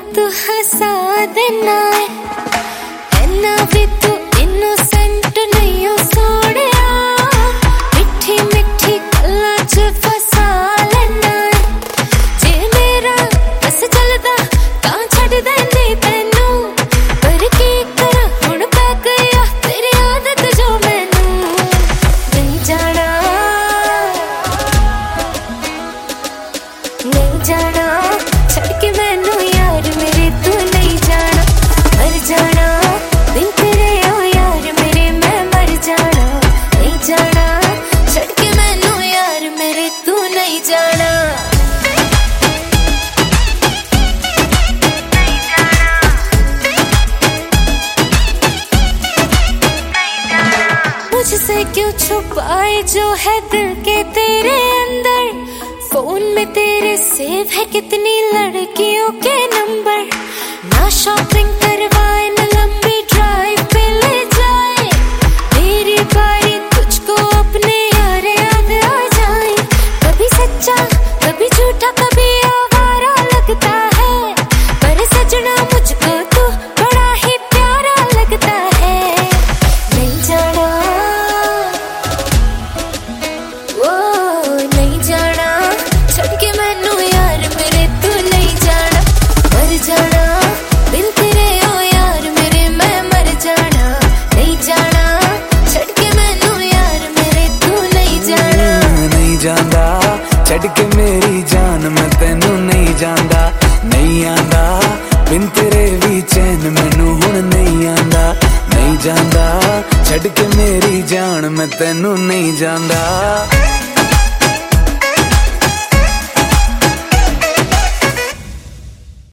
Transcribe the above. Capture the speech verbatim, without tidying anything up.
तू हंसा देना है, इन्ना भी तू इनोसेंट नहीं हो सोड़िया, मिठी मिठी गल्लां च फसा लेना है। जे मेरा बस चलदा तां छड्ड देंदी तैनू, पर की करा हुण पै गया तेरी आदत जो मैनू। नहीं जाना नहीं जाना छड़ के मैनू यार मेरे, तू नहीं जाना मर जाना बिन तेरे ओ यार मेरे, मैं मर जाना। नहीं जाना छड़ के मैनू यार मेरे, तू नहीं जाना। मुझसे क्यों छुपाए जो है दिल के तेरे अंदर, फोन में तेरे सेव है कितनी लड़कियों के नंबर। ना शॉपिंग करवाए ना लंबी ड्राइव पे ले जाए, मेरी बारी तुझको अपने यार याद आ जाए। कभी सच्चा कभी झूठा कभी आवारा लगता है, पर सजना मुझको तू बड़ा ही प्यारा लगता है। नहीं जाना ओ नहीं जाना छड़ के मैनू यार मेरे, तू नहीं जाना मर जाना बिन तेरे ओ यार मेरे, मैं मर जाना। नहीं जाना छड़ के मैनू यार मेरे, तू नहीं जाना। नहीं जांदा छड़ के मेरी जान, मैं तेनू नहीं जांदा। नहीं आंदा बिन तेरे भी चैन मैनू हुण नहीं आंदा। नहीं जांदा छड़ के मेरी जान, मैं तेनू नहीं जांदा।